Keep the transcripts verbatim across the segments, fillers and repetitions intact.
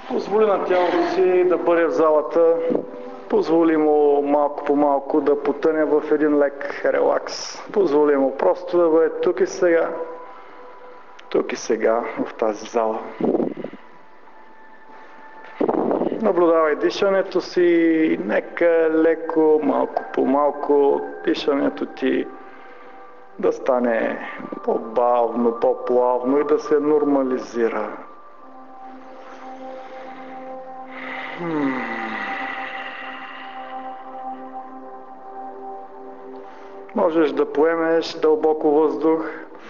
Позволи на тялото си да бъде в залата, позволи му малко по малко да потъне в един лек релакс. Позволи му просто да бъде тук и сега, тук и сега в тази зала. Наблюдавай дишането си, нека леко, малко по малко дишането ти да стане по-бавно, по-плавно и да се нормализира. Можеш да поемеш дълбоко въздух.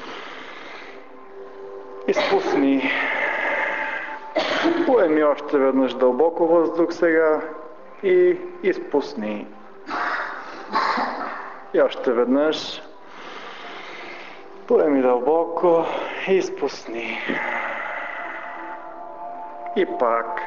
Изпусни. Поеми още веднъж дълбоко въздух сега и изпусни. И още веднъж. Поеми дълбоко и изпусни. И пак.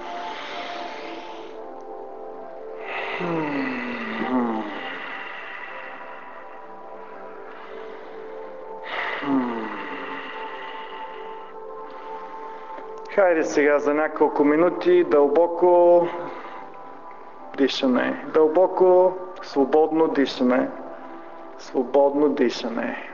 Хайде сега за няколко минути дълбоко дишане. Дълбоко, свободно дишане. Свободно дишане.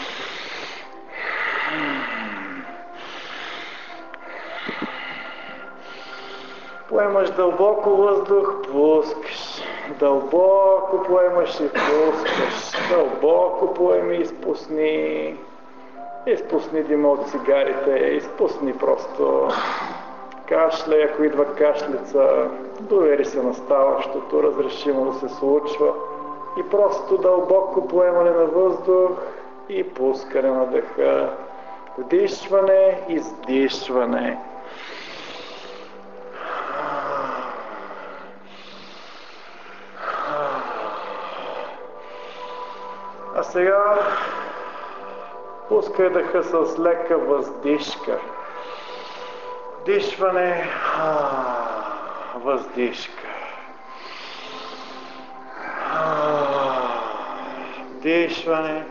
Поемаш дълбоко въздух, пускаш. Дълбоко поемаш и пускаш. Дълбоко поеми и изпусни. Изпусни дима от цигарите, изпусни просто. Кашляй, ако идва кашлица, довери се на ставащото, разрешимо да се случва. И просто дълбоко поемане на въздух и пускане на дъха. Вдишване, издишване. А сега пускай дъха с лека въздишка. Вдишване, въздишка. Вдишване.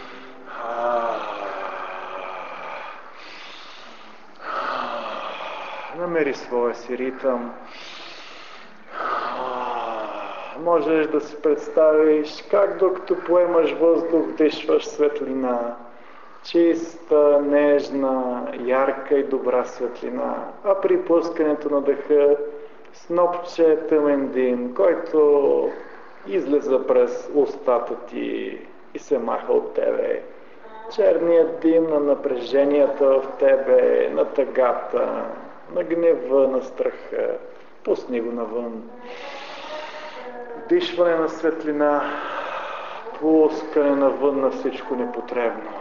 Намери своя си ритъм. Можеш да си представиш как докато поемаш въздух, вдишваш светлина. Чиста, нежна, ярка и добра светлина. А при пускането на дъха снопче тъмен дим, който излиза през устата ти и се маха от тебе. Черният дим на напреженията в тебе, на тъгата, на гнева, на страха. Пусни го навън. Вдишване на светлина, пускане навън на всичко непотребно.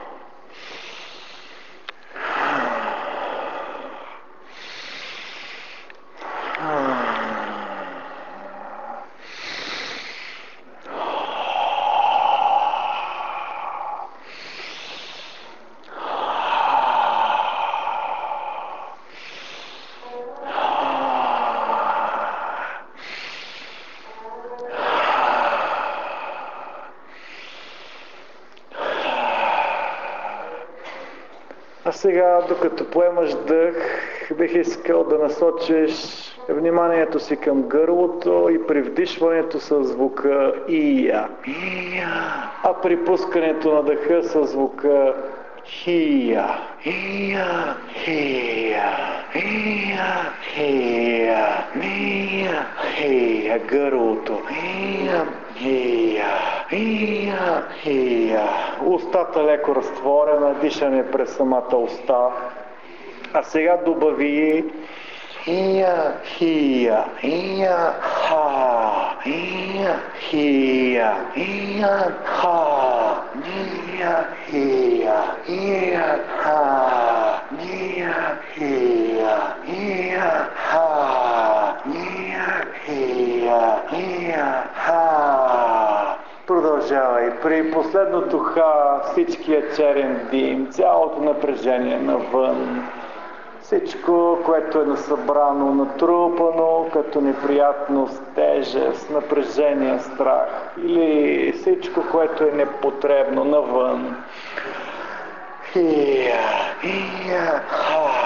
А сега, докато поемаш дъх, бих искал да насочиш вниманието си към гърлото и при вдишването със звука ия. А при пускането на дъха със звука хия. Хия, хия, хия, хия, хия, хия, гърлото. Хия, хия, хия, хия. Устата леко разтворена, дишане през самата уста. А сега добави хия, хия, хия, ха, хия, хия, хия, ха, хия, хия, хия, ха, хия, хия, хия, ха, хия, хия, хия, ха. Продължавай. При последното ха, всичкият черен дим, цялото напрежение навън. Всичко, което е насъбрано, натрупано, като неприятност, тежест, напрежение, страх или всичко, което е непотребно навън. Хия, хия, ха,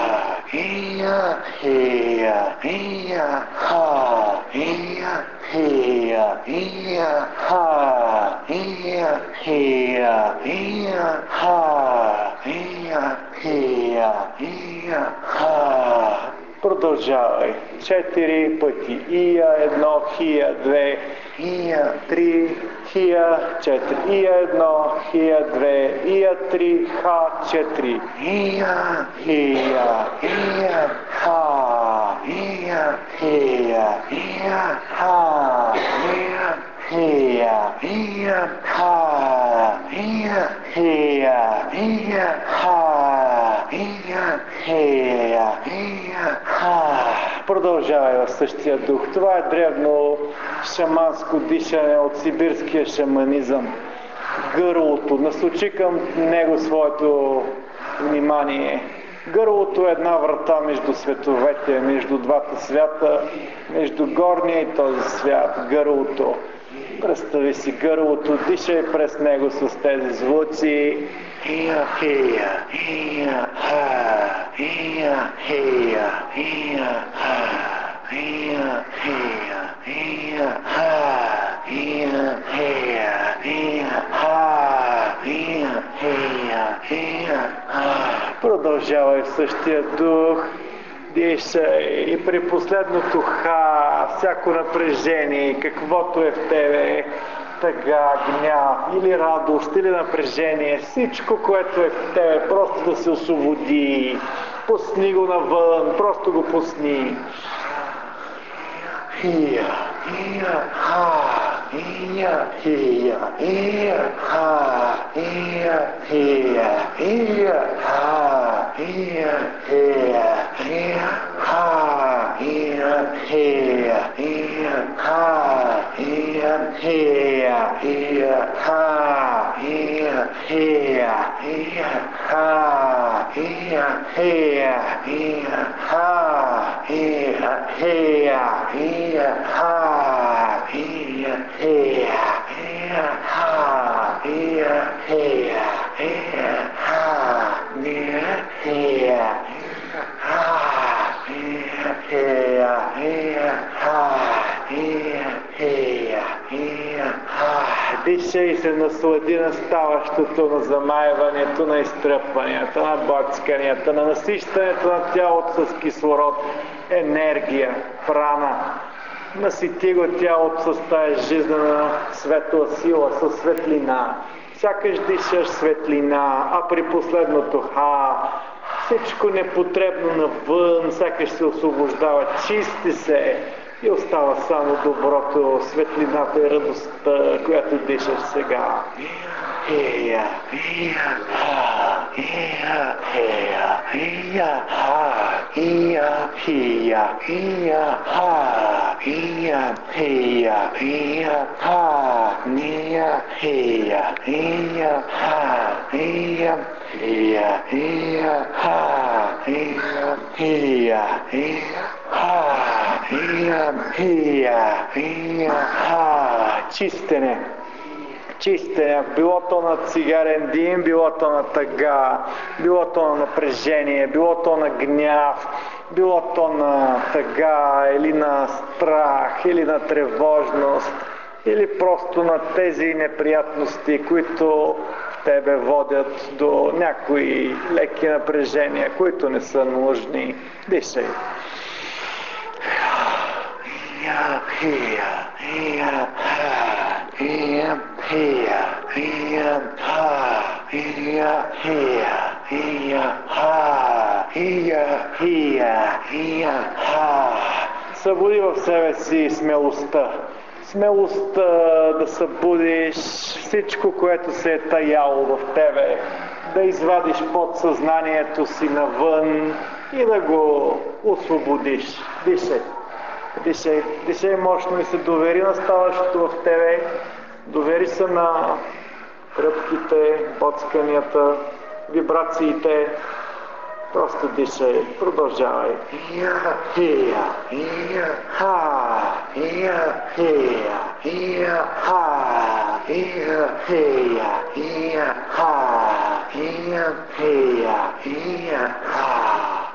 iya, iya, iya, ha, iya, iya, iya, ha, iya, iya, iya, ha, iya, iya, iya, ha. Продължавай. Четири пъти. Ия едно, хия две, ия три, хия четири. Ия едно, хия две, ия три, ха четири. Ия, хия, ия, ха, ия, хия, ия, ха, ия, хия, ия, ха, ия, хия, ия, ха, ия, хия, ия, ха. Продължавай в същия дух. Това е древно шаманско дишане от сибирския шаманизъм. Гърлото. Насочи към него своето внимание. Гърлото е една врата между световете, между двата свята, между горния и този свят. Гърлото. Представи си гърлото, дишай през него с тези звуци. Ия, хия, ия, ха, ия, хия, ия, ха, ия, хия, ия, ха, ия, хия, ия, ха, ия, хия, ия, ха. Продължавай в същия дух. Дишай и при последното ха, всяко напрежение, каквото е в тебе, тъга, гняв или радост или напрежение, всичко, което е в тебе, просто да се освободи. Пусни го навън, просто го пусни. Ия, ия, ха, ия, ия, ия, ха, ия, ия, ия, ха, ия, ия, ия, ха, ия, ия, ия, ха, ия, ия, ия, ха, ия, ия, ия, ха, ия, ия, ия, ха, ия, ия, ия, ха, ия, ия, ия, ха, ия, ия, ия, ха, ия, ия, ха, ия, ия, ия, ха, ия, ия, ия, ха. Дишай и се наслади на ставащото, на замайването, на изтръпванията, на бърканията, на насищането на тялото с кислород, енергия, прана. Насити го тялото с тая жизнена светла сила, със светлина. Сякаш дишаш светлина, а при последното ха, всичко непотребно навън, сякаш се освобождава, чисти се и остава само доброто, светлината и радостта, която дишаш сега. Ия, ия, ха, ия, ия, ия, ха, ия, ия, ия, ха, ия, ия, ия, ха, ия, ия, ия, ха, ия, ия, ия, ха, ия, ия, ия, ха, ия, ия, ия, ха. Чистене. Чистене, било то на цигарен дим, било то на тъга, било то на напрежение, било то на гняв, било то на тъга или на страх, или на тревожност, или просто на тези неприятности, които в тебе водят до някои леки напрежения, които не са нужни. Дишай. Ия, ия, ия, ия, ия, ия, ха, ия, ия, ия, ха, ия, ия, ия, ха. Събуди в себе си смелостта. Смелостта да събудиш всичко, което се е таяло в тебе, да извадиш подсъзнанието си навън и да го освободиш. Дишай. Дишай, дишай мощно и се довери на ставащото в тебе. Довери се на тръпките, боцканията, вибрациите. Просто дишай, продължавай. Ия, ия, ия, ха, ия, ия, ия, ха, ия, ия, ия, ха, ия, ия, ия, ха.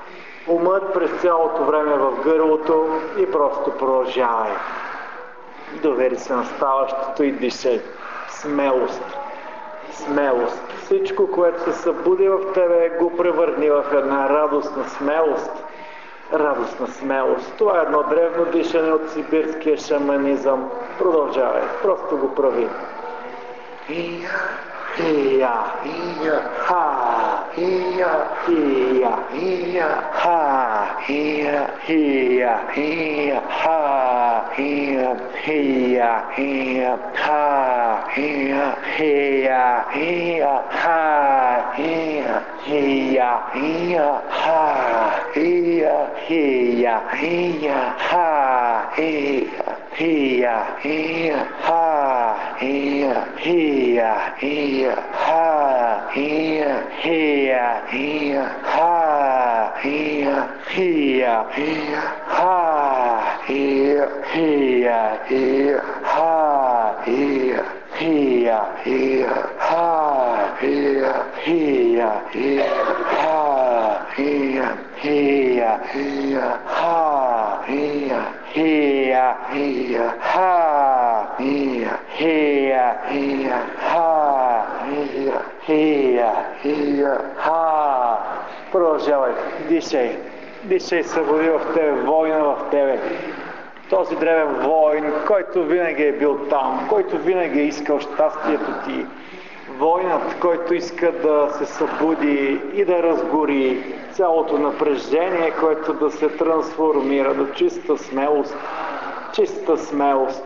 Умът през цялото време в гърлото и просто продължавай. Довери се на ставащото и дишай. Смелост. Смелост. Всичко, което се събуди в тебе, го превърни в една радостна смелост. Радостна смелост. Това е едно древно дишане от сибирския шаманизъм. Продължавай. Просто го прави. Ия, ия, ия, ха, ия, ия, ия, ха, ия, ия, ия, ха, ия, ия, ия, ха, ия, ия, ия, ха, ия, ия, ия, ха, ия, ия, ия, ха, ия, ия, ия, ха, ия, ия, ия, ха, ия, ия, ия, ха, ия, ия, ия, ха, ия, ия, ия, ха, ия, ия, ия, ха, ия, ия, ия, ха, ия, ия, ия, ха, ия, ия, ия, ха, ия, ия, ия, ха, ия, ия, ия, ха. Продължавай, дишай, дишай, събуди в тебе, война в тебе. Този древен войн, който винаги е бил там, който винаги е искал щастието ти. Войнат, който иска да се събуди и да разгори цялото напрежение, което да се трансформира до чиста смелост. Чиста смелост.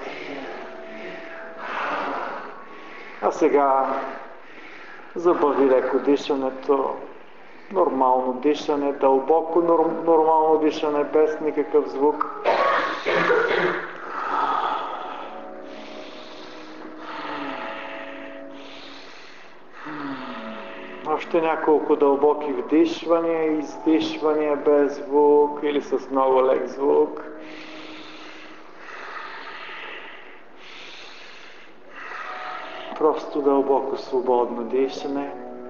А сега забави леко дишането. Нормално дишане, дълбоко норм, нормално дишане, без никакъв звук. Още няколко дълбоки вдишвания и издишвания без звук или с много лек звук. Просто дълбоко свободно дишане.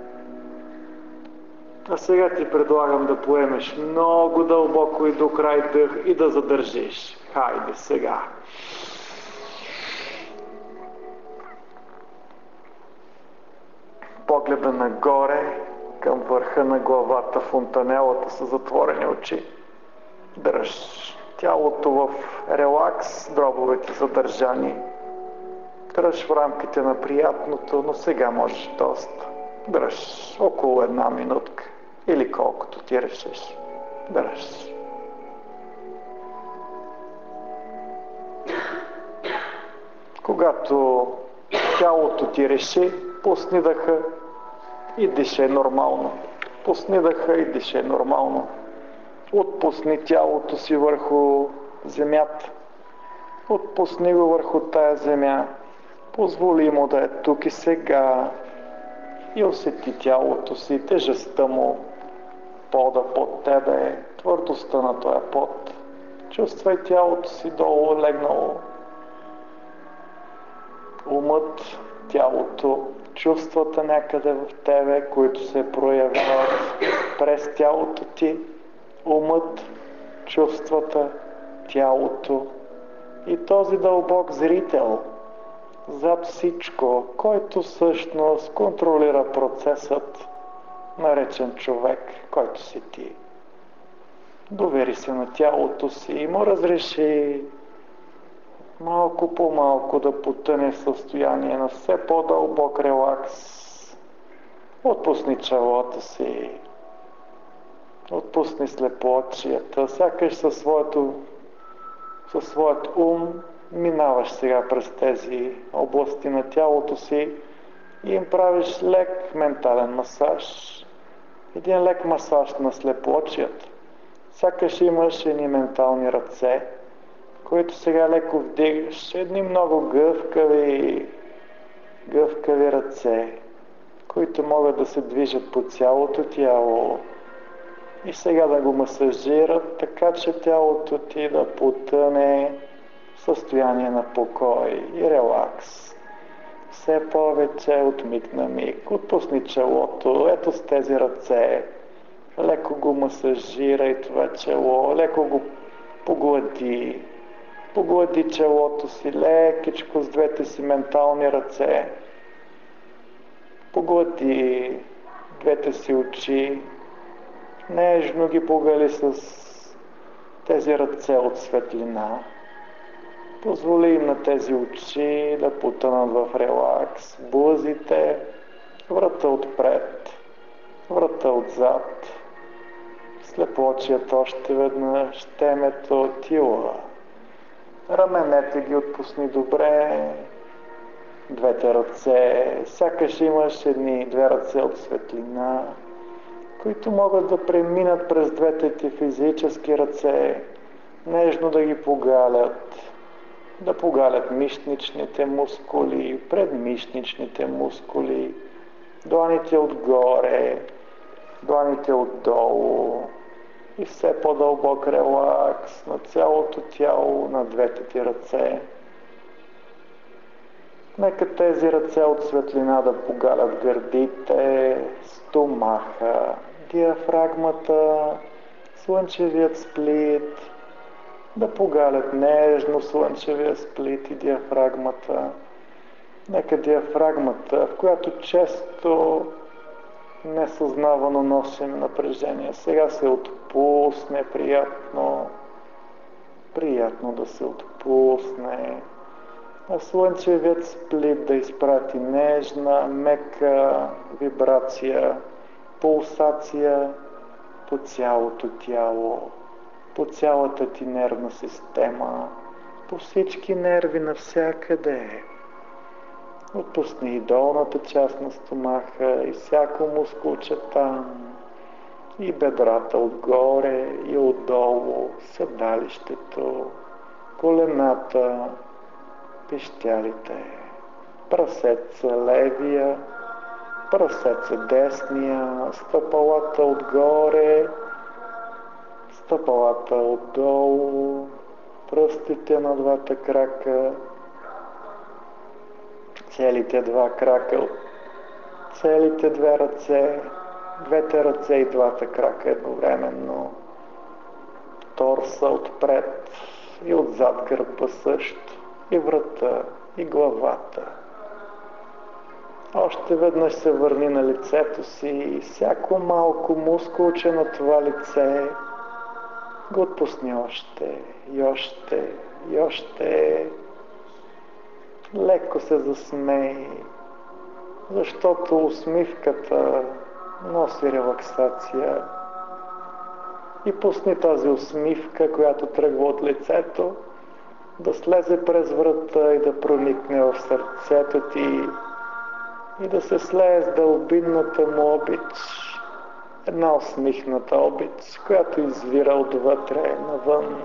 А сега ти предлагам да поемеш много дълбоко и до край дъх и да задържиш. Хайде сега. Погледа нагоре, към върха на главата, фонтанелата с затворени очи. Дръж тялото в релакс, дробовете задържани. Дръж в рамките на приятното, но сега можеш доста. Дръж около една минутка или колкото ти решиш. Дръж. Когато тялото ти реши, пусни дъха и дишай нормално. Пусни дъха и дишай нормално. Отпусни тялото си върху земята. Отпусни го върху тая земя. Позволи му да е тук и сега. И усети тялото си, тежестта му, пода под тебе, твърдостта на този под. Чувствай тялото си долу легнало. Умът, тялото, чувствата някъде в тебе, които се проявяват през тялото ти. Умът, чувствата, тялото и този дълбок зрител зад всичко, който всъщност контролира процесът, наречен човек, който си ти. Довери се на тялото си и му разреши малко по малко да потъне в състояние на все по-дълбок релакс. Отпусни челото си. Отпусни слепоочията. Сякаш със своето, със своят ум минаваш сега през тези области на тялото си и им правиш лек ментален масаж. Един лек масаж на слепоочията. Сякаш имаш едни ментални ръце, които сега леко вдигаш. Едни много гъвкави, гъвкави ръце, които могат да се движат по цялото тяло. И сега да го масажират, така че тялото ти да потъне в състояние на покой и релакс. Все повече от миг на миг. Отпусни челото, ето с тези ръце. леко го масажирай това чело, леко го поглади. Поглади челото си лекичко с двете си ментални ръце. Поглади двете си очи. Нежно ги погали с тези ръце от светлина. Позволи им на тези очи да потънат в релакс. Бузите, врата отпред, врата отзад. Слепоочият още веднъж, темето, тила. Раменете ги отпусни добре. Двете ръце, сякаш имаш едни две ръце от светлина, които могат да преминат през двете ти физически ръце, нежно да ги погалят, да погалят мишничните мускули, предмишничните мускули, дланите отгоре, дланите отдолу и все по-дълбок релакс на цялото тяло, на двете ти ръце. Нека тези ръце от светлина да погалят гърдите, стомаха, диафрагмата, слънчевият сплит, да погалят нежно слънчевия сплит и диафрагмата. Нека диафрагмата, в която често несъзнавано носим напрежение, сега се отпусне приятно, приятно да се отпусне. А слънчевият сплит да изпрати нежна, мека вибрация, пулсация по цялото тяло, по цялата ти нервна система, по всички нерви навсякъде. Отпусни и долната част на стомаха, и всяко мускулче там, и бедрата отгоре и отдолу, седалището, колената, пищялите, прасеца левия, прасеца десния, стъпалата отгоре, стъпалата отдолу, пръстите на двата крака, целите два крака, целите две ръце, двете ръце и двата крака едновременно, торса отпред и отзад гърба също, и врата, и главата. Още веднъж се върни на лицето си и всяко малко мускулче на това лице го отпусни още, и още, и още. Леко се засмей, защото усмивката носи релаксация. И пусни тази усмивка, която тръгва от лицето, да слезе през врата и да проникне в сърцето ти и да се слее с дълбинната му обич, една усмихната обич, която извира отвътре навън.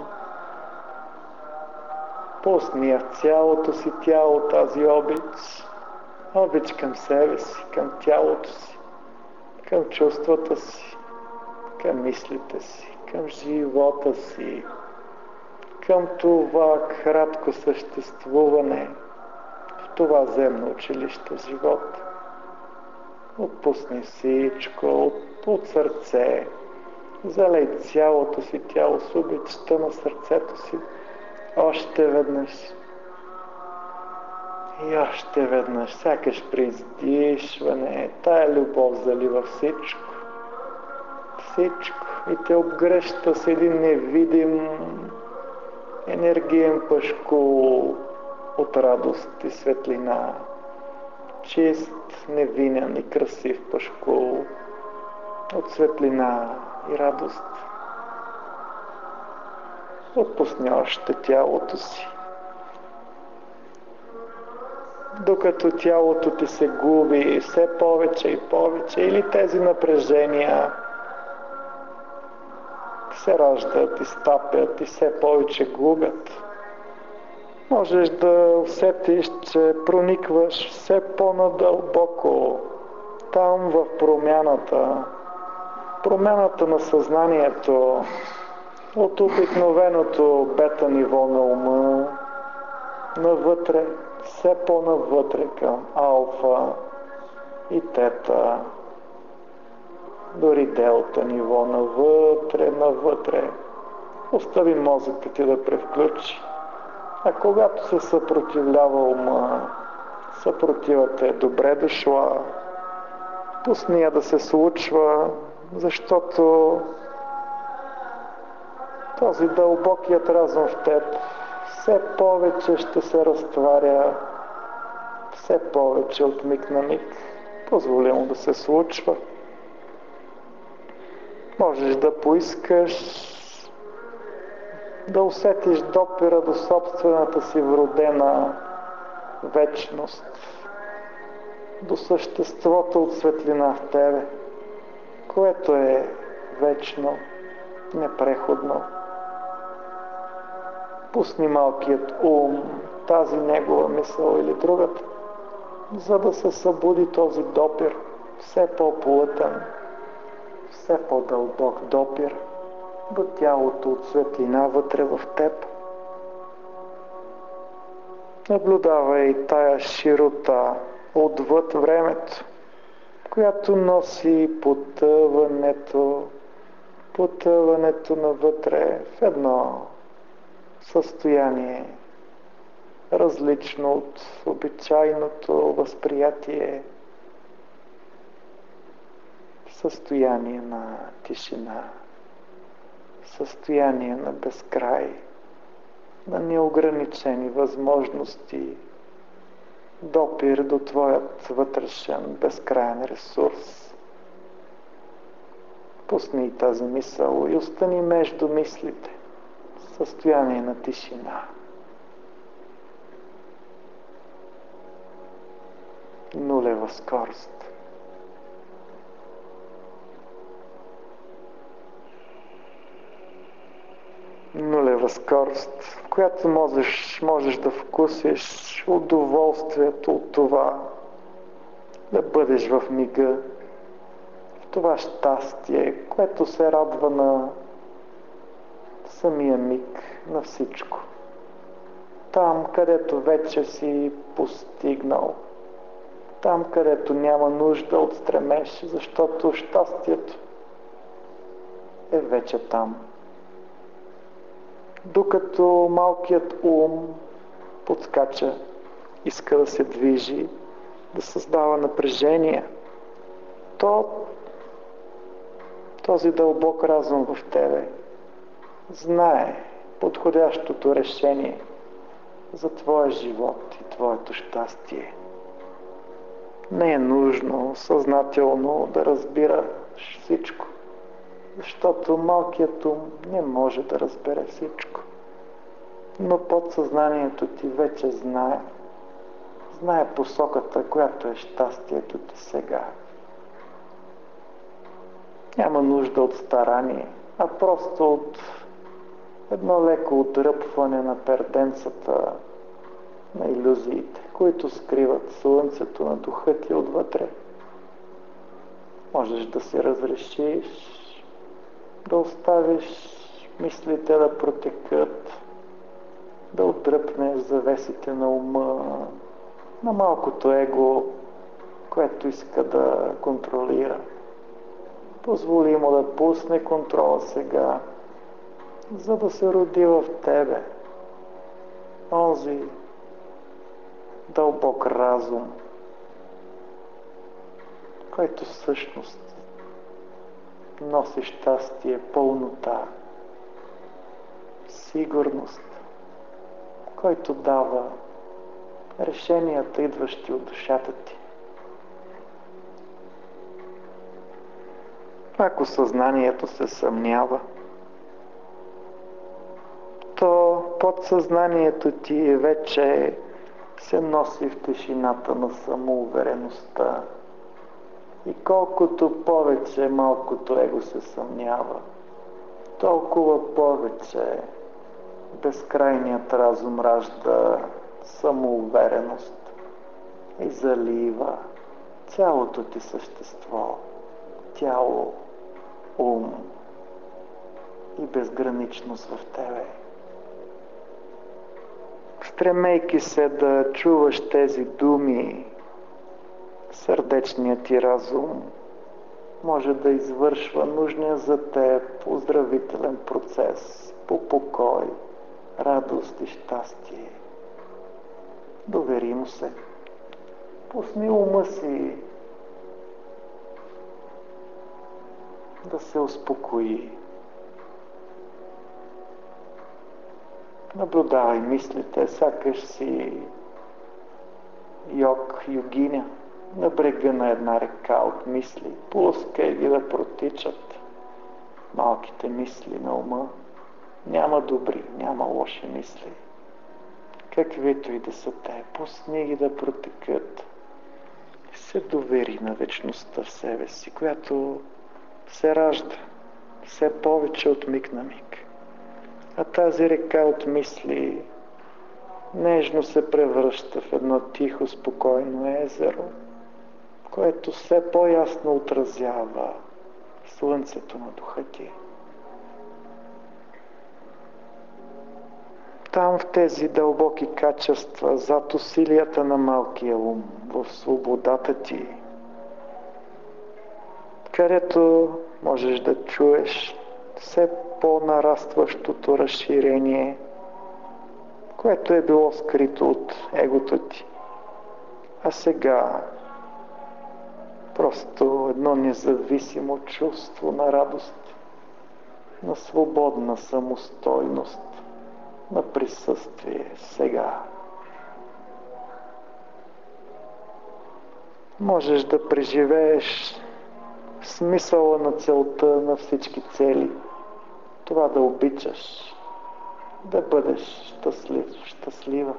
Пусни я в цялото си тяло тази обич, обич към себе си, към тялото си, към чувствата си, към мислите си, към живота си, към това кратко съществуване в това земно училище живот. Отпусни всичко от, от сърце, залей цялото си тяло с обичта на сърцето си, още веднъж и още веднъж, сякаш при издишване, тая любов залива всичко, всичко и те обгръща с един невидим енергиен пъшкул от радост и светлина, чист, невинен и красив пъшкул от светлина и радост. Отпусни още тялото си. Докато тялото ти се губи все повече и повече, или тези напрежения се раждат и стапят и все повече губят, можеш да усетиш, че проникваш все по-надълбоко там в промяната, промяната на съзнанието от обикновеното бета ниво на ума навътре, все по-навътре към алфа и тета. дори делта ниво навътре, навътре. Остави мозъкът ти да превключи. А когато се съпротивлява ума, съпротивата е добре дошла. Пусни я да се случва, защото този дълбокият разум в теб все повече ще се разтваря, все повече от миг на миг. Позволи му да се случва. Можеш да поискаш да усетиш допира до собствената си вродена вечност, до съществото от светлина в тебе, което е вечно, непреходно. Пусни малкият ум, тази негова мисъл или другата, за да се събуди този допир, все по-плътен, все по-дълбок допир до тялото от светлина вътре в теб. Наблюдавай тая широта отвъд времето, която носи потъването, потъването навътре в едно състояние, различно от обичайното възприятие, състояние на тишина, състояние на безкрай, на неограничени възможности, допир до твоят вътрешен безкрайен ресурс. Пусни тази мисъл и остани между мислите, състояние на тишина. Нулева скорост. Нулева скорост, в която можеш, можеш да вкусиш удоволствието от това да бъдеш в мига, в това щастие, което се радва на самия миг, на всичко. Там, където вече си постигнал, там, където няма нужда от стремеж, защото щастието е вече там. Докато малкият ум подскача, иска да се движи, да създава напрежение, то този дълбок разум в тебе знае подходящото решение за твоя живот и твоето щастие. Не е нужно съзнателно да разбираш всичко, защото малкият ум не може да разбере всичко. Но подсъзнанието ти вече знае. Знае посоката, която е щастието ти сега. Няма нужда от старание, а просто от едно леко отдръпване на перденцата на илюзиите, които скриват слънцето на духа ти отвътре. Можеш да си разрешиш, да оставиш мислите да протекат, да отдръпнеш завесите на ума, на малкото его, което иска да контролира. Позволи му да пусне контрола сега, за да се роди в тебе онзи дълбок разум, който всъщност носи щастие, пълнота, сигурност, който дава решенията, идващи от душата ти. Ако съзнанието се съмнява, то подсъзнанието ти вече се носи в тишината на самоувереността. И колкото повече малкото его се съмнява, толкова повече безкрайният разум ражда самоувереност и залива цялото ти същество, тяло, ум и безграничност в тебе. Стремейки се да чуваш тези думи, сърдечният ти разум може да извършва нужния за теб оздравителен процес по покой, радост и щастие. Довери му се. Пусни ума си да се успокои. Наблюдавай мислите, сякаш си йог, йогиня, на брега на една река от мисли. Пускай ги да протичат малките мисли на ума. Няма добри, няма лоши мисли. Каквито и да са те, пусни ги да протекат. Се довери на вечността в себе си, която се ражда все повече от миг на миг. А тази река от мисли нежно се превръща в едно тихо, спокойно езеро, което все по-ясно отразява слънцето на духа ти. Там в тези дълбоки качества, зад усилията на малкия ум, в свободата ти, където можеш да чуеш все по-нарастващото разширение, което е било скрито от егото ти. А сега просто едно независимо чувство на радост, на свободна самостойност, на присъствие сега. Можеш да преживееш смисъла на целта на всички цели. Това да обичаш, да бъдеш щастлив, щастлива.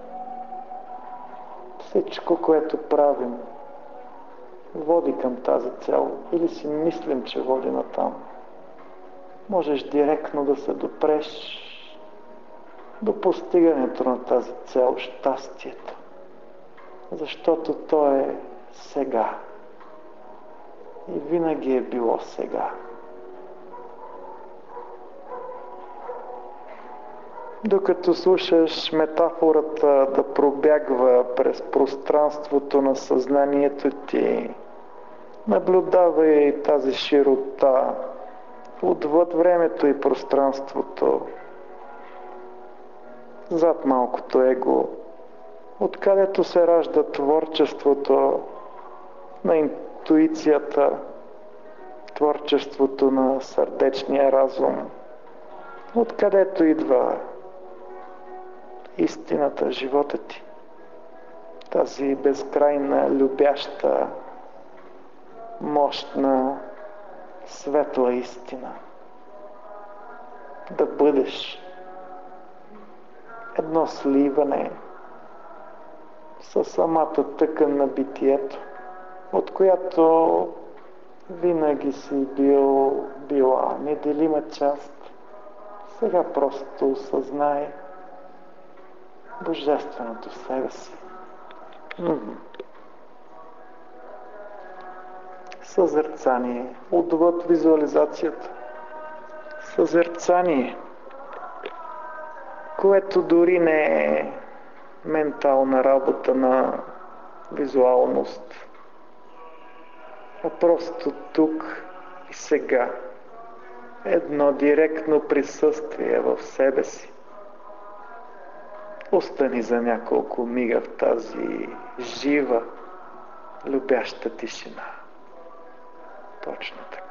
Всичко, което правим, води към тази цел или си мислим, че води натам. Можеш директно да се допреш до постигането на тази цел, щастието, защото то е сега и винаги е било сега. Докато слушаш метафората да пробягва през пространството на съзнанието ти, наблюдавай тази широта отвъд времето и пространството, зад малкото его, откъдето се ражда творчеството на интуицията, творчеството на сърдечния разум, откъдето идва истината в живота ти. Тази безкрайна, любяща, мощна, светла истина. Да бъдеш едно сливане със самата тъкан на битието, от която винаги си бил, била неделима част. Сега просто осъзнай божественото в себе си. М-м. Съзерцание, отвъд визуализацията. Съзерцание, което дори не е ментална работа на визуалност, а просто тук и сега. Едно директно присъствие в себе си. Остани за няколко мига в тази жива, любяща тишина. Точно така.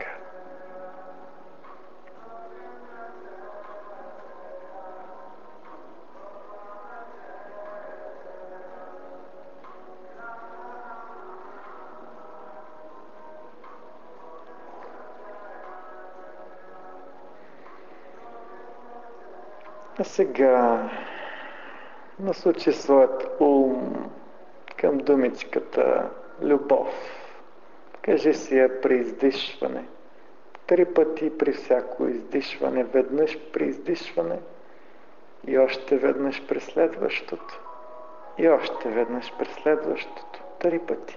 А сега насочи своят ум към думичката любов. Кажи си я при издишване. Три пъти при всяко издишване. Веднъж при издишване и още веднъж при следващото. И още веднъж при следващото. Три пъти.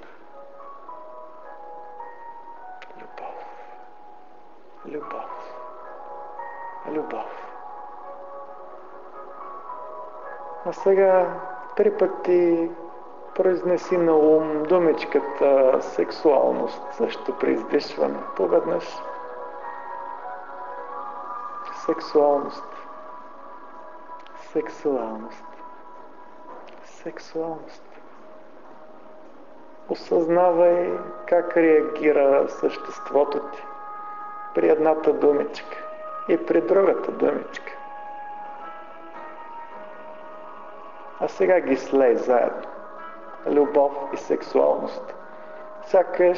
Любов. Любов. Любов. А сега три пъти произнеси на ум думичката сексуалност, също при издишване. Поведнъж. Сексуалност. Сексуалност. Сексуалност. Осъзнавай как реагира съществото ти при едната думичка и при другата думичка. А сега ги слей заедно. Любов и сексуалност. Сякаш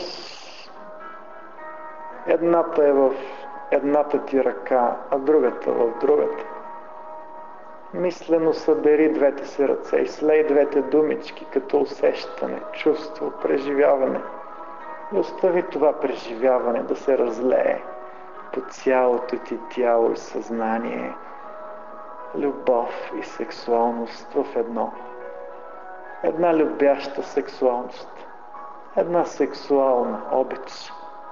едната е в едната ти ръка, а другата в другата. Мислено събери двете си ръце и слей двете думички като усещане, чувство, преживяване. И остави това преживяване да се разлее по цялото ти тяло и съзнание. Любов и сексуалност в едно. Една любяща сексуалност. Една сексуална обич.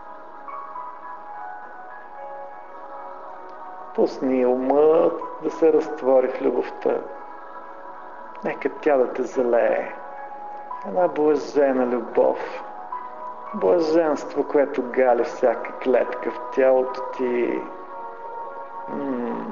Пусни умът да се разтвори в любовта. Нека тя да те залее. Една блажена любов. Блаженство, което гали всяка клетка в тялото ти. М-м.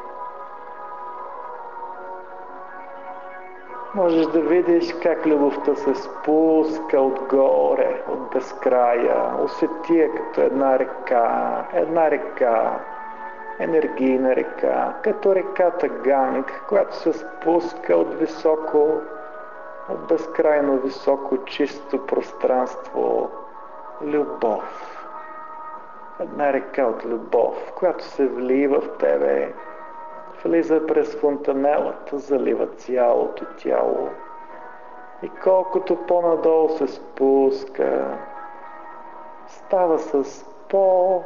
Можеш да видиш как любовта се спуска отгоре, от безкрая. Усети я като една река, една река, енергийна река, като реката Ганг, която се спуска от високо, от безкрайно високо чисто пространство. Любов. Една река от любов, която се влива в тебе, влиза през фонтанелата, залива цялото тяло. И колкото по-надолу се спуска, става с по...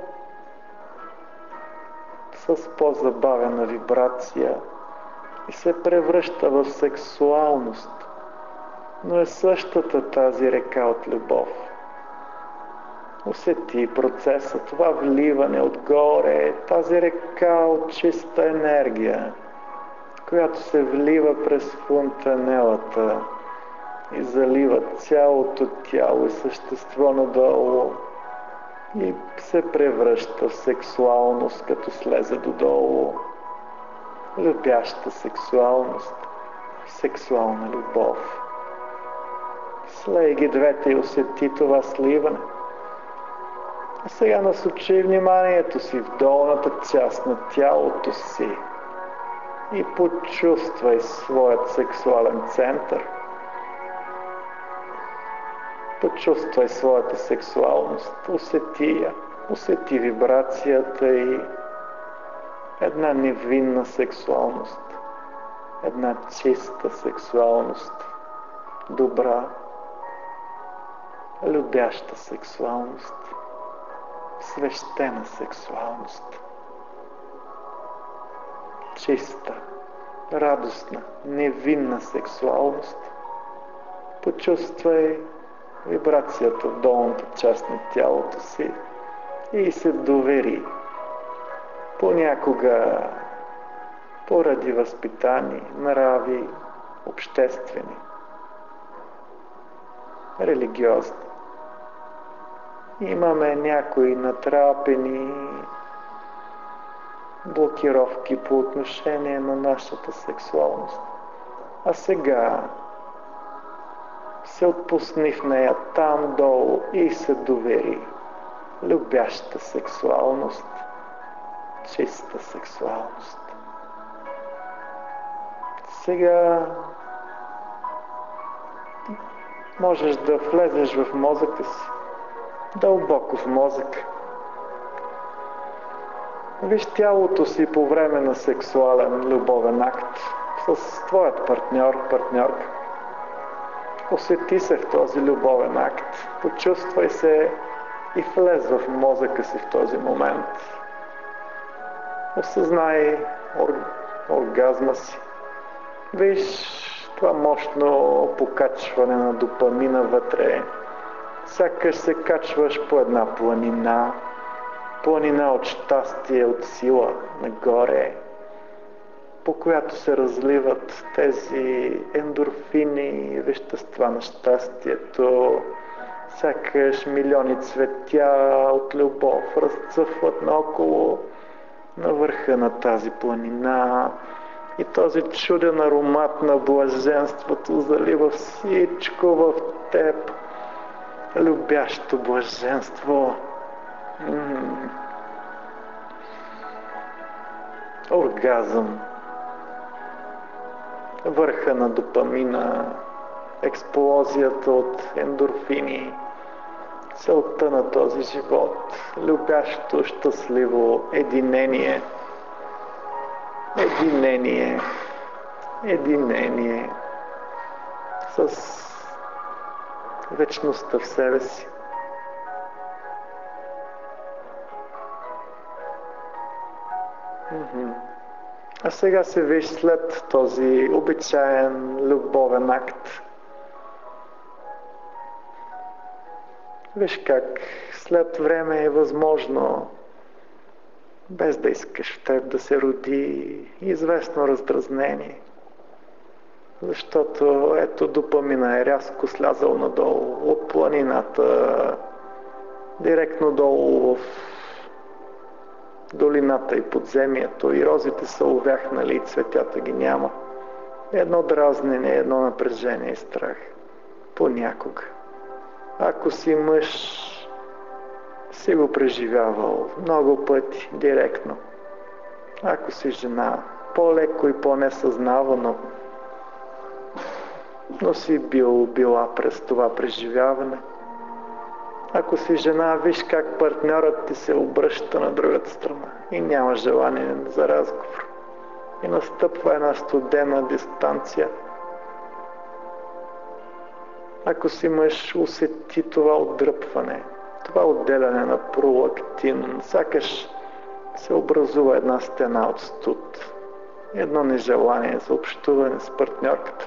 с по-забавена вибрация и се превръща в сексуалност. Но е същата тази река от любов. Усети процеса, това вливане отгоре, тази река от чиста енергия, която се влива през фонтанелата и залива цялото тяло и същество надолу и се превръща в сексуалност, като слезе додолу. Любяща сексуалност, сексуална любов. Слей ги двете и усети това сливане. А сега насочи вниманието си в долната част на тялото си и почувствай своят сексуален център. Почувствай своята сексуалност, усети я, усети вибрацията и една невинна сексуалност, една чиста сексуалност, добра, любяща сексуалност. Свещена сексуалност. Чиста, радостна, невинна сексуалност. Почувствай вибрацията в долната част на тялото си и се довери. Понякога, поради възпитание, нрави, обществени, религиозни, имаме някои натрапени блокировки по отношение на нашата сексуалност. А сега се отпусни в нея там долу и се довери. Любяща сексуалност, чиста сексуалност. Сега можеш да влезеш в мозъка си, дълбоко в мозъка. Виж тялото си по време на сексуален любовен акт с твоят партньор, партньорка. Усети се в този любовен акт. Почувствай се и влез в мозъка си в този момент. Осъзнай ор... оргазма си. Виж това мощно покачване на допамина вътре. Сякаш се качваш по една планина. Планина от щастие, от сила, нагоре. по която се разливат тези ендорфини, вещества на щастието, сякаш милиони цветя от любов разцъфват наоколо на върха на тази планина и този чуден аромат на блаженството залива всичко в теб. Любящо блаженство. М-м. Оргазъм. Върха на допамина, експлозията от ендорфини, целта на този живот, любящо, щастливо единение, единение, единение с вечността в себе си. А сега се виж след този обичаен любовен акт. Виж как след време е възможно, без да искаш в теб, да се роди известно раздразнение. Защото ето допамина е рязко слязал надолу от планината, директно долу в долината и подземието, и розите са увяхнали и цветята ги няма. Едно дразнене, едно напрежение и страх. Понякога. Ако си мъж, си го преживявал много пъти, директно. Ако си жена, по-леко и по-несъзнавано, но си бил, била през това преживяване. Ако си жена, виж как партньорът ти се обръща на другата страна и няма желание за разговор. И настъпва една студена дистанция. Ако си мъж, усети това отдръпване, това отделяне на пролактин, сякаш се образува една стена от студ, едно нежелание за общуване с партньорката.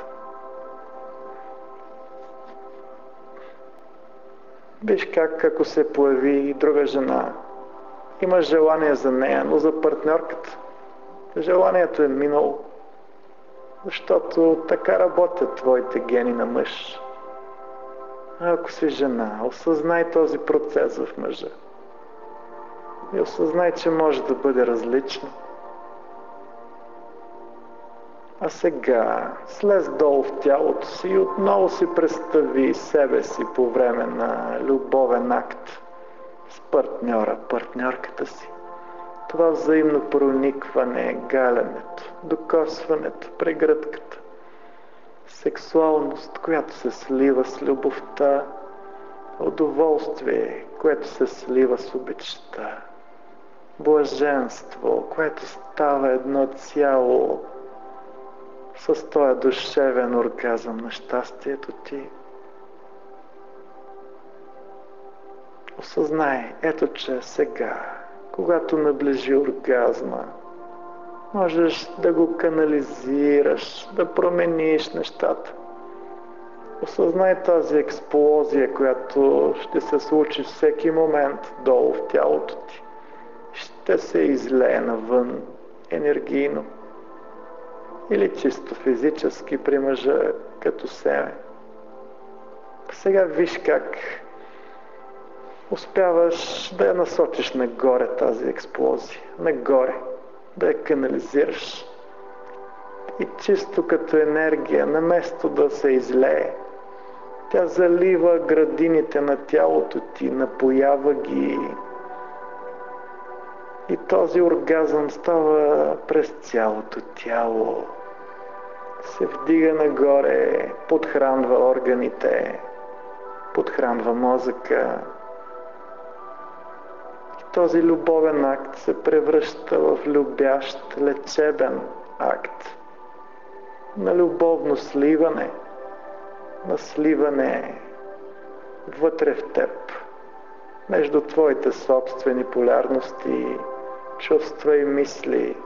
Виж как, ако се появи друга жена, има желание за нея, но за партньорката желанието е минало, защото така работят твоите гени на мъж. А ако си жена, осъзнай този процес в мъжа и осъзнай, че може да бъде различно. А сега слез долу в тялото си и отново си представи себе си по време на любовен акт с партньора, партньорката си. Това взаимно проникване, галянето, докосването, прегръдката, сексуалност, която се слива с любовта, удоволствие, което се слива с обичта, блаженство, което става едно цяло с този душевен оргазъм на щастието ти. Осъзнай, ето че сега, когато наближи оргазма, можеш да го канализираш, да промениш нещата. Осъзнай тази експлозия, която ще се случи всеки момент долу в тялото ти. Ще се излее навън енергийно или чисто физически при мъжа като семе. Сега виж как успяваш да я насочиш нагоре тази експлозия, нагоре, да я канализираш. И чисто като енергия, наместо да се излее, тя залива градините на тялото ти, напоява ги. И този оргазъм става през цялото тяло. Се вдига нагоре, подхранва органите, подхранва мозъка. И този любовен акт се превръща в любящ, лечебен акт на любовно сливане, на сливане вътре в теб, между твоите собствени полярности, чувства и мисли,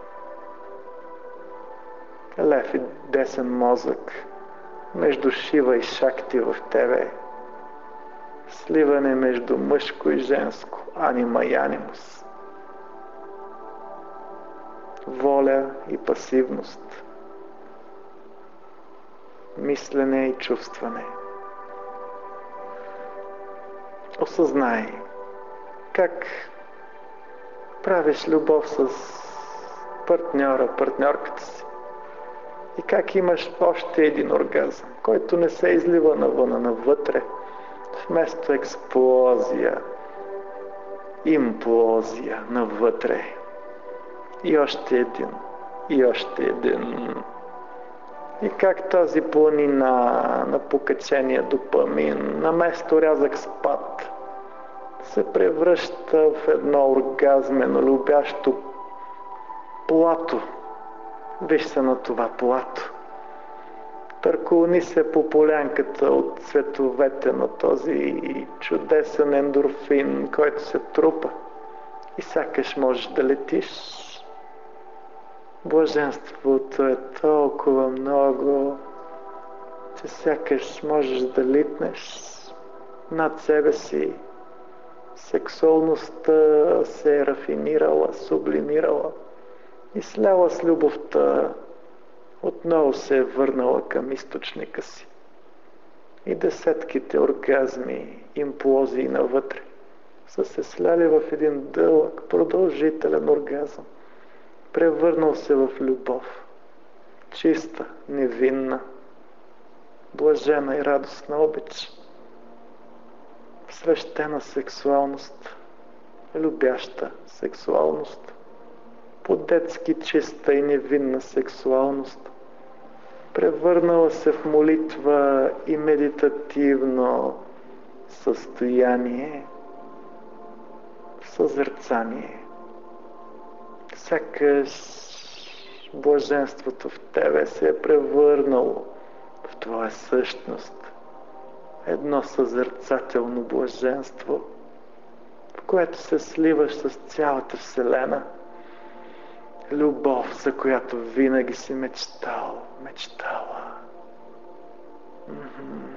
лев и десен мозък, между Шива и Шакти в тебе, сливане между мъжко и женско, анима и анимус. воля и пасивност, мислене и чувстване. Осъзнай как правиш любов с партньора, партньорката си и как имаш още един оргазъм, който не се излива навън, а навътре, вместо експлозия, имплозия навътре. И още един, и още един. И как тази планина на покачения допамин, на место рязък спад, се превръща в едно оргазмено, любящо плато. Виж се на това плато. Търкулни се по полянката от цветовете на този чудесен ендорфин, който се трупа. И сякаш можеш да летиш. Блаженството е толкова много, че сякаш можеш да литнеш над себе си. Сексуалността се е рафинирала, сублимирала и сляла с любовта, отново се е върнала към източника си. И десетките оргазми, имплозии навътре са се сляли в един дълъг, продължителен оргазъм, превърнал се в любов, чиста, невинна, блажена и радостна обич, свещена сексуалност, любяща сексуалност, по-детски чиста и невинна сексуалност, превърнала се в молитва и медитативно състояние, в съзерцание. Сякаш блаженството в тебе се е превърнало в твоя същност. Едно съзерцателно блаженство, в което се сливаш с цялата Вселена. Любов, за която винаги си мечтал, мечтала. М-м-м.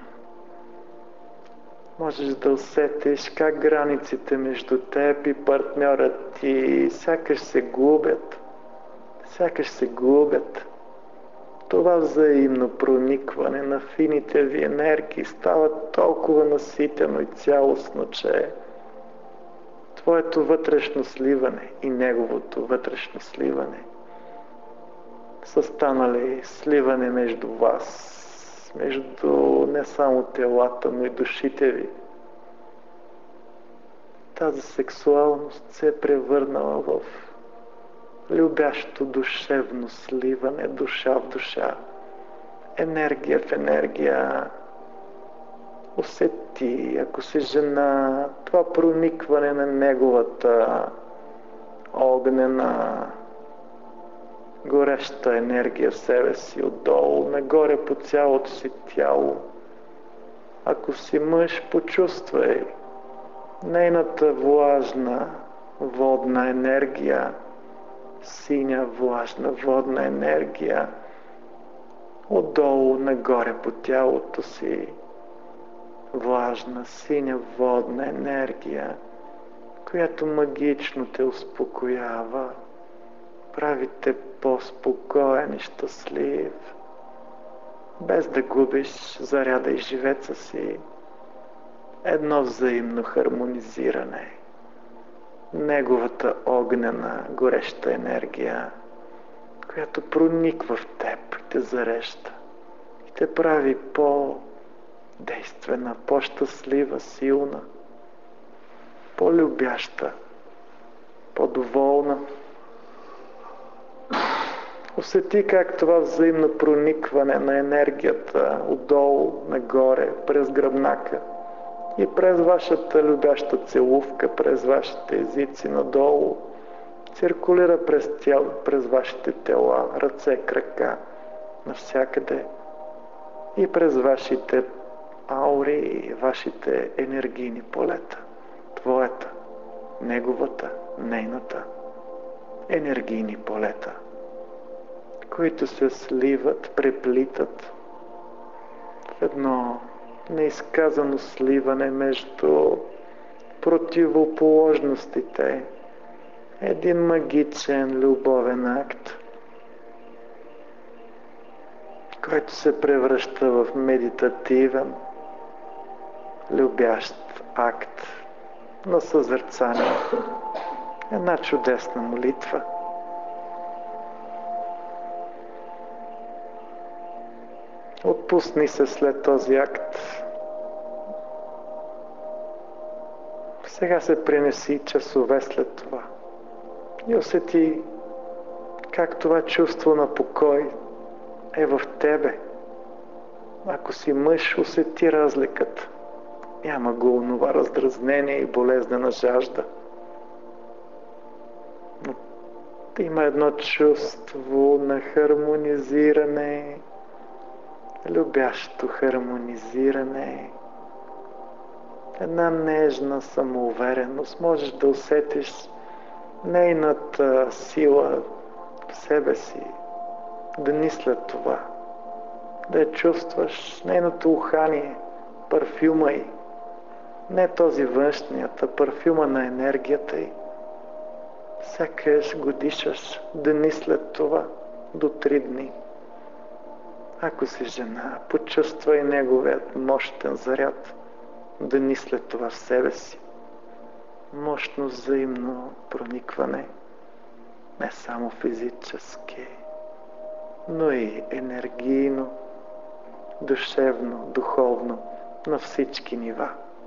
Можеш да усетиш как границите между теб и партньорът ти сякаш се губят, сякаш се губят. Това взаимно проникване на фините ви енергии става толкова наситено и цялостно, че твоето вътрешно сливане и неговото вътрешно сливане са станали сливане между вас, между не само телата, но и душите ви. Тази сексуалност се е превърнала в любящо душевно сливане, душа в душа, енергия в енергия. Усети, ако си жена, това проникване на неговата огнена, гореща енергия в себе си, отдолу, нагоре по цялото си тяло. Ако си мъж, почувствай нейната влажна водна енергия, синя влажна водна енергия, отдолу нагоре по тялото си, влажна синя водна енергия, която магично те успокоява, прави те по-спокоен и щастлив, без да губиш заряда и живеца си. Едно взаимно хармонизиране. Неговата огнена, гореща енергия, която прониква в теб и те зарежда и те прави по-действена, по-щастлива, силна, по-любяща, по-доволна. Усети как това взаимно проникване на енергията отдолу, нагоре, през гръбнака и през вашата любяща целувка, през вашите езици надолу, циркулира през тяло, през вашите тела, ръце, крака, навсякъде и през вашите аури и вашите енергийни полета. Твоята, неговата, нейната енергийни полета, които се сливат, преплитат в едно неизказано сливане между противоположностите, един магичен любовен акт, който се превръща в медитативен, любящ акт на съзерцание. Една чудесна молитва. Отпусни се след този акт. Сега се пренеси часове след това и усети как това чувство на покой е в тебе. Ако си мъж, усети разликата. Няма го онова раздразнение и болезнена жажда. Но има едно чувство на хармонизиране, любящо хармонизиране, една нежна самоувереност. Можеш да усетиш нейната сила в себе си, дни след това, да я чувстваш, нейното ухание, парфюма й, не този външният, а парфюма на енергията й. Сякаш го дишаш дни след това, до три дни. Ако си жена, почувствай неговият мощен заряд дни след това в себе си. Мощно взаимно проникване, не само физически, но и енергийно, душевно, духовно, на всички нива.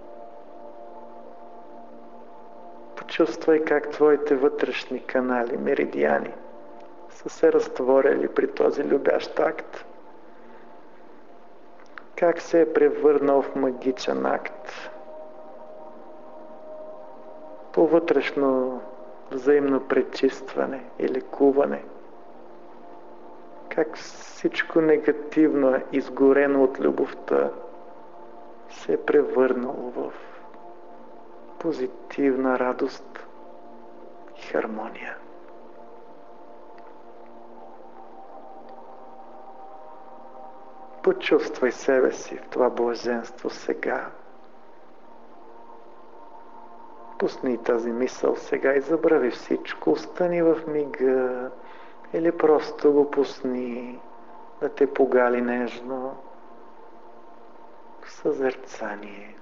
Почувствай как твоите вътрешни канали, меридиани са се разтворили при този любящ акт. Как се е превърнал в магичен акт. По вътрешно взаимно пречистване и лекуване. Как всичко негативно е изгорено от любовта се е превърнало в позитивна радост и хармония. Почувствай себе си в това блаженство сега. Пусни тази мисъл сега и забрави всичко. Остани в мига или просто го пусни да те погали нежно в съзерцание.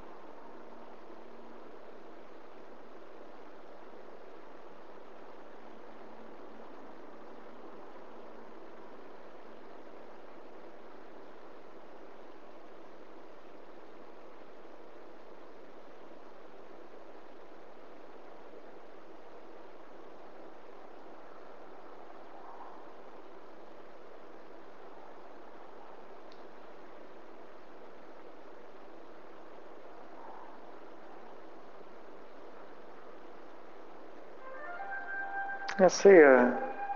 А сега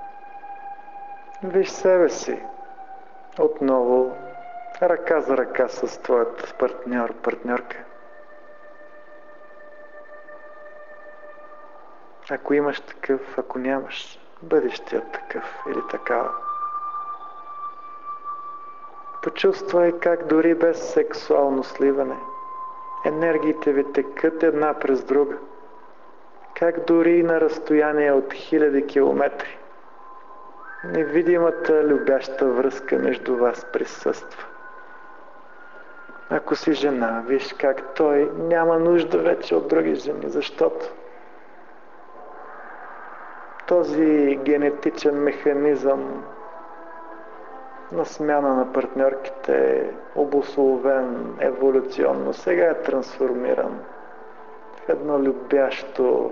виж себе си отново ръка за ръка с твоят партньор, партньорка. Ако имаш такъв, ако нямаш, бъдещият такъв или такава. Почувствай как дори без сексуално сливане енергиите ви текат една през друга. Как дори на разстояние от хиляди километри невидимата любяща връзка между вас присъства. Ако си жена, виж как той няма нужда вече от други жени, защото този генетичен механизъм на смяна на партньорките е обусловен еволюционно. Сега е трансформиран в едно любящо,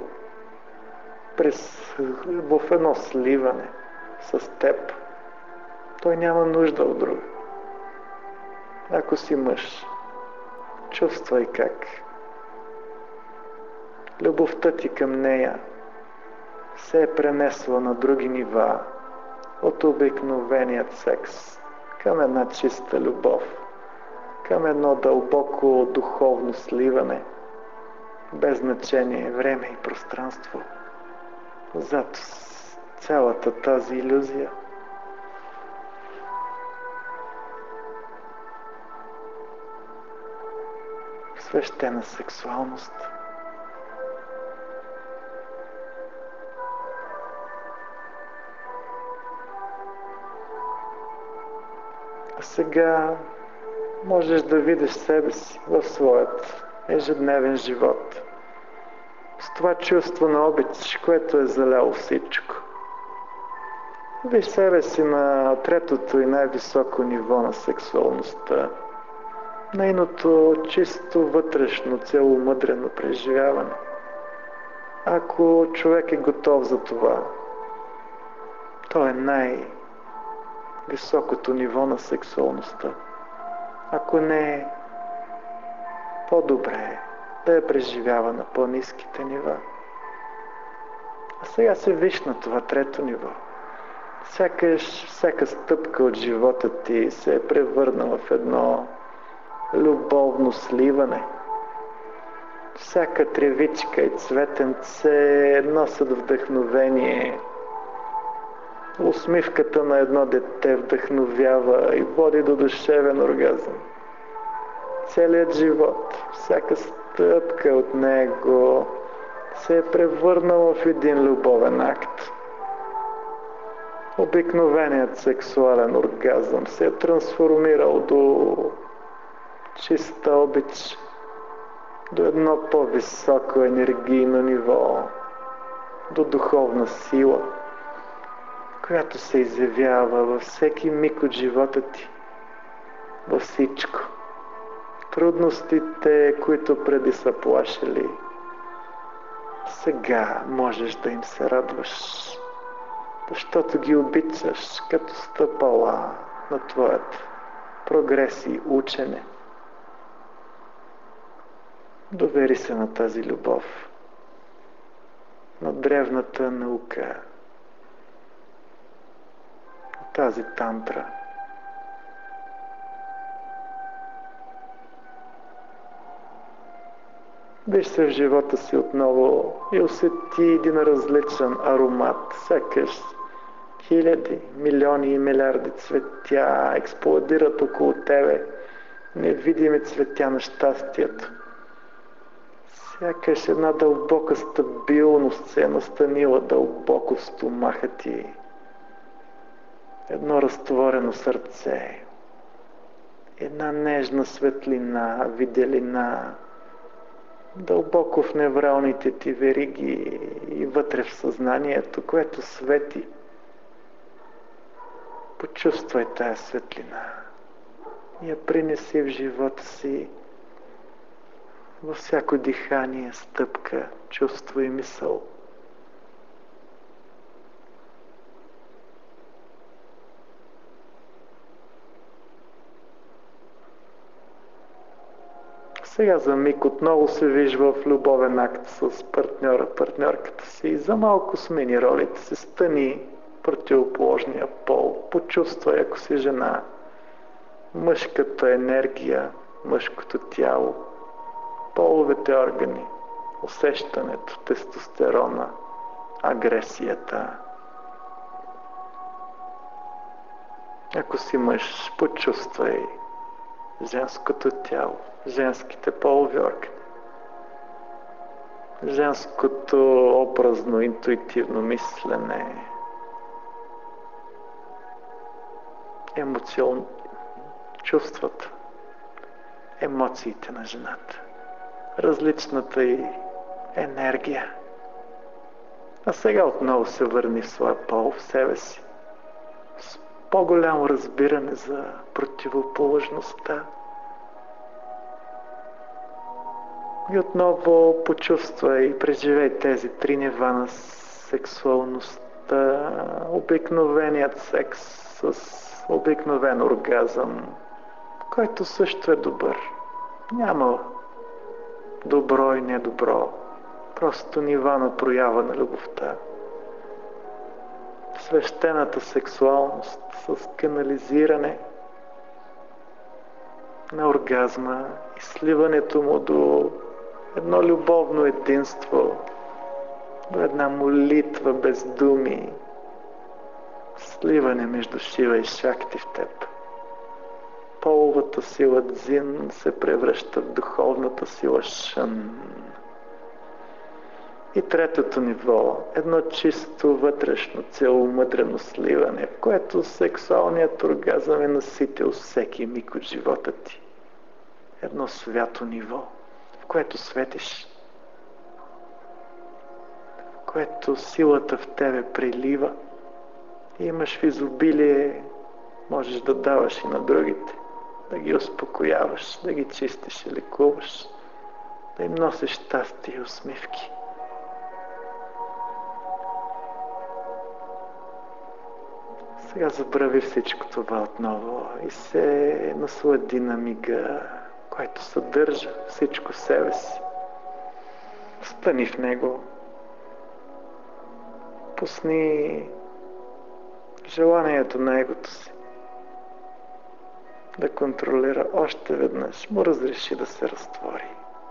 в едно сливане с теб. Той няма нужда от друга. Ако си мъж, чувствай как любовта ти към нея се е пренесла на други нива от обикновеният секс към една чиста любов, към едно дълбоко духовно сливане, без значение време и пространство. Зад цялата тази илюзия свещена сексуалност. А сега можеш да видиш себе си в своят ежедневен живот. С това чувство на обич, което е заляло всичко. Виж себе си на третото и най-високо ниво на сексуалността. Нейното чисто вътрешно, целомъдрено преживяване. Ако човек е готов за това, то е най-високото ниво на сексуалността. Ако не е, по-добре е да я преживява на по-ниските нива. А сега се виж на това трето ниво. Сякаш всяка стъпка от живота ти се е превърнала в едно любовно сливане. Всяка тревичка и цветенце носят вдъхновение. Усмивката на едно дете вдъхновява и води до душевен оргазъм. Целият живот, всяка стъпка от него се е превърнала в един любовен акт. Обикновеният сексуален оргазъм се е трансформирал до чиста обич, до едно по-високо енергийно ниво, до духовна сила, която се изявява във всеки миг от живота ти, във всичко. Трудностите, които преди са плашили, сега можеш да им се радваш, защото ги обичаш като стъпала на твоят прогрес и учене. Довери се на тази любов, на древната наука, на тази тантра. Виж се в живота си отново и усети един различен аромат. Сякаш хиляди, милиони и милиарди цветя експлодират около тебе. Невидими цветя на щастието. Сякаш една дълбока стабилност се е настанила дълбоко в стомаха ти. Едно разтворено сърце. Една нежна светлина, виделина. Дълбоко в невралните ти вериги и вътре в съзнанието, което свети. Почувствай тая светлина и я принеси в живота си, във всяко дихание, стъпка, чувство и мисъл. Сега за миг отново се виж в любовен акт с партньора, партньорката си и за малко смени ролите си, стани противоположния пол, почувствай, ако си жена, мъжката енергия, мъжкото тяло, половете органи, усещането, тестостерона, агресията. Ако си мъж, почувствай женското тяло, женските полови органи, женското образно, интуитивно мислене, емоционално чувствата, емоциите на жената, различната й енергия. А сега отново се върни в своя пол, в себе си, с по-голямо разбиране за противоположността. И отново почувствай и преживей тези три нива на сексуалността, обикновеният секс с обикновен оргазъм, който също е добър. Няма добро и недобро, просто нива на проява на любовта. Свещената сексуалност с канализиране на оргазма и сливането му до едно любовно единство, до една молитва без думи, сливане между Шива и Шакти в теб. Половата сила Дзин се превръща в духовната сила Шън. И третото ниво, едно чисто вътрешно, целомъдрено сливане, в което сексуалният оргазъм е наситил всеки миг от живота ти. Едно свято ниво, в което светиш, в което силата в тебе прилива и имаш в изобилие, можеш да даваш и на другите, да ги успокояваш, да ги чистиш и лекуваш, да им носиш щастие и усмивки. Сега забрави всичко това отново и се наслади на мига, който съдържа всичко в себе си. Стани в него. Пусни желанието на егото си да контролира още веднъж. Му разреши да се разтвори.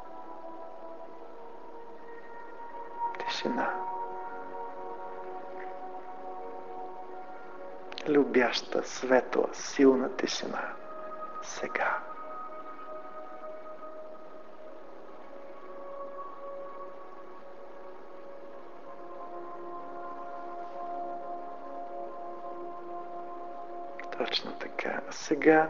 Тишина. Любяща, светла, силна тишина. Сега. Точно така. А сега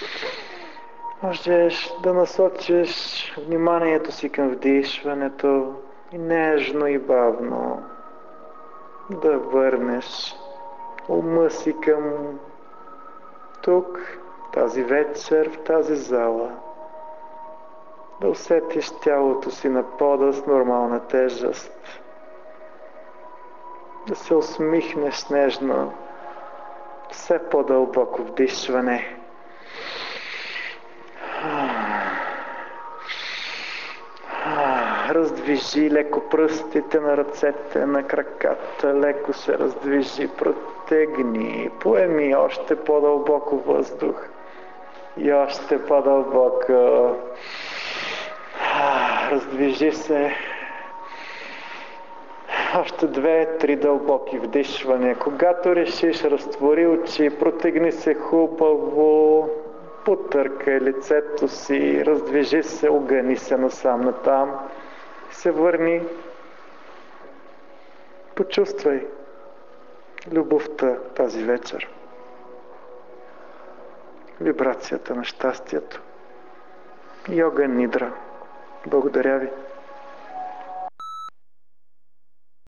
можеш да насочиш вниманието си към вдишването и нежно и бавно да върнеш ума си към тук, тази вечер, в тази зала. Да усетиш тялото си на пода с нормална тежест. Да се усмихнеш нежно, все по-дълбоко вдишване. Раздвижи леко пръстите на ръцете, на краката, леко се раздвижи, протегни, поеми още по-дълбоко въздух и още по-дълбоко. Раздвижи се. Още две-три дълбоки вдишвания. Когато решиш, разтвори очи, протегни се хубаво, потъркай лицето си, раздвижи се, огъни се насам натам, се върни, почувствай любовта тази вечер, вибрацията на щастието. Йога Нидра. Благодаря ви.